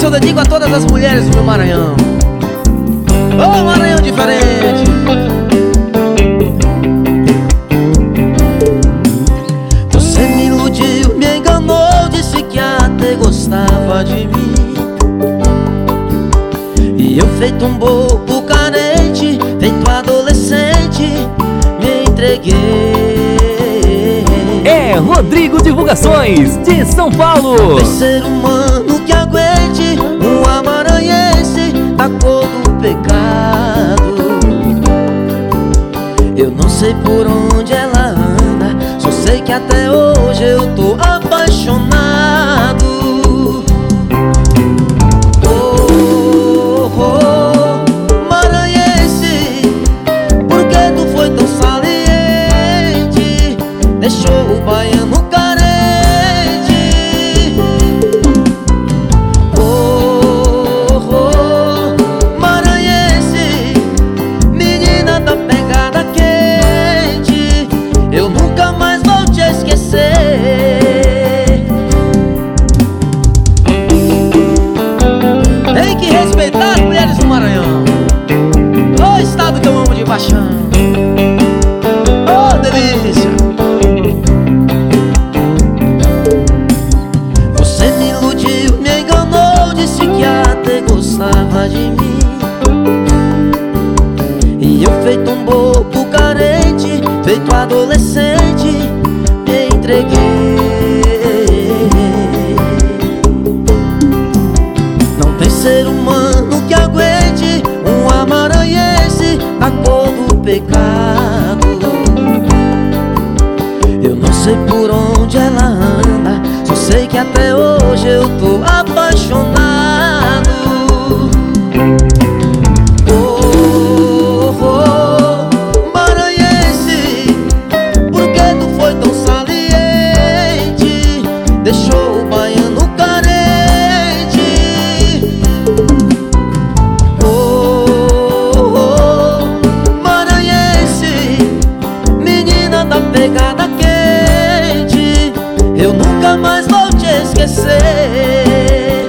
Essa eu dedico a todas as mulheres do meu Maranhão. Ô, Maranhão diferente. Você me iludiu, me enganou, disse que até gostava de mim. E eu, feito um bobo carente, feito adolescente, me entreguei. É Rodrigo Divulgações, de São Paulo. Tem ser humano que aguente uma maranhense da cor do pecado. Eu não sei por onde ela anda, só sei que até hoje eu tô apaixonado. Oh, oh, maranhense, por que tu foi tão saliente? Deixou o baiano carente. Oh, oh, maranhense, menina da pegada quente, eu nunca mais vou te esquecer. Tem que respeitar as mulheres do Maranhão, o estado que eu amo de paixão. Oh, delícia! Você me iludiu, me enganou, disse que até gostava de mim. E eu, feito um bobo carente, feito adolescente, me entreguei. Não tem ser humano que aguente uma maranhense da cor do pecado. Eu não sei por onde ela anda, só sei que até hoje eu tô apaixonado. Oh, oh, maranhense, por que tu foi tão saliente? Deixou o baiano carente. Oh, oh, maranhense, menina da pegada quente, eu nunca mais vou te esquecer.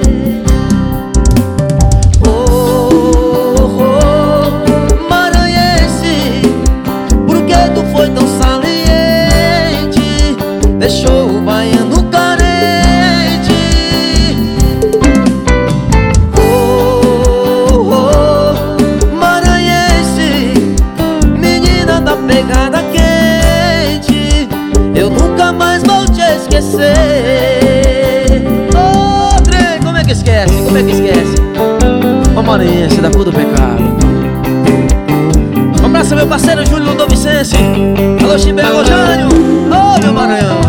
Oh, oh, maranhense, por que tu foi tão saliente? Deixou o baiano carente. Oh, oh, maranhense, menina da pegada quente, eu nunca mais vou te esquecer. Ô, trem, como é que esquece? Como é que esquece? Uma maranhense da cor do pecado. Um abraço, meu parceiro Júlio Ludovicense. Alô, Chibe, alô, Jânio. Ô, meu Maranhão.